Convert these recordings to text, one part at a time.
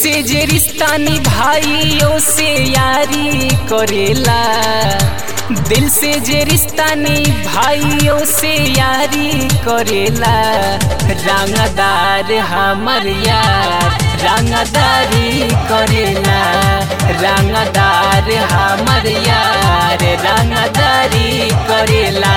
से जे रिश्ता निभाइयों से यारी करेला, दिल से जे रिश्ता निभाइयों से यारी करेला। रंगदार हमर यार रंगदारी करेला, रंगदार हमर यार रंगदारी करेला।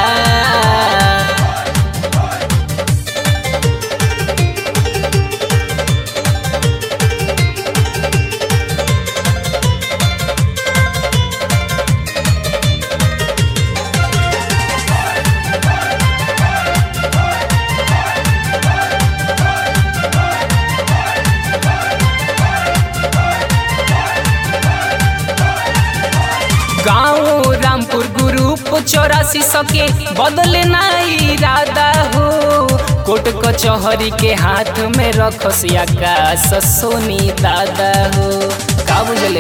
गाँव रामपुर ग्रुप 84 सके बदले ना इरादा हो। कोर्ट कचहरी के हाथ में रखसिया का सोनी दादा हो। का बुझले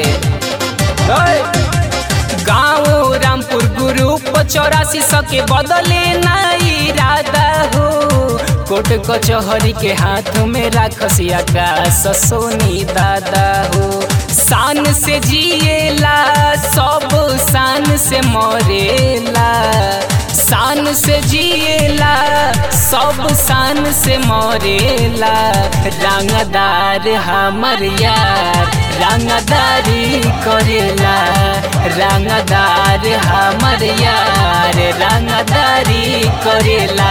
गाँव रामपुर ग्रुप 84 सके बदले ना इरादा हो। कोर्ट कचहरी के हाथ में रखसिया का सोनी दादा हो। शान से जिएला सब शान से मरेला, शान से जिएला सब शान से मरेला। रंगदार हमर यार रंगदारी करेला, रंगदार हमर यार रंगदारी करेला।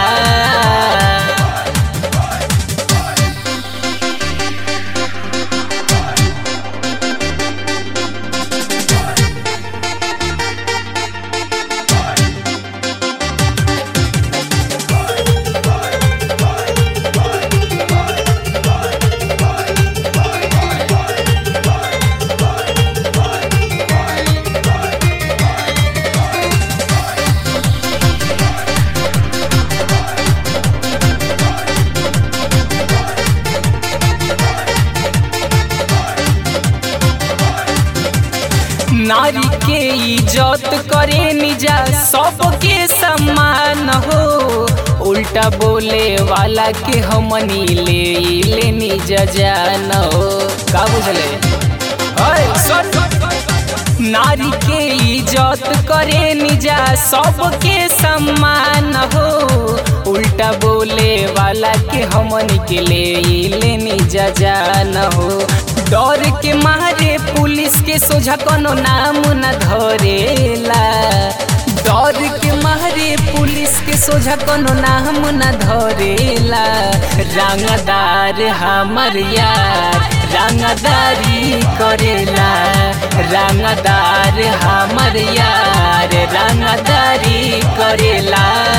नारी के इज्जत करे निजा सबके सम्मान हो। उल्टा बोले वाला के हमनी ले निजा जान हो। का बुझले नारी के इज्जत करे निजा सबके सम्मान हो। उल्टा बोले वाला के हमनी के ले निजा जान हो। डर के मारे पुलिस के सोझा कोनो नाम न धरेला, डर के मारे पुलिस के सोझा कोनो नाम न धरेला। रंगदार हमर यार रंगदारी करेला, रंगदार हमर यार रंगदारी करेला।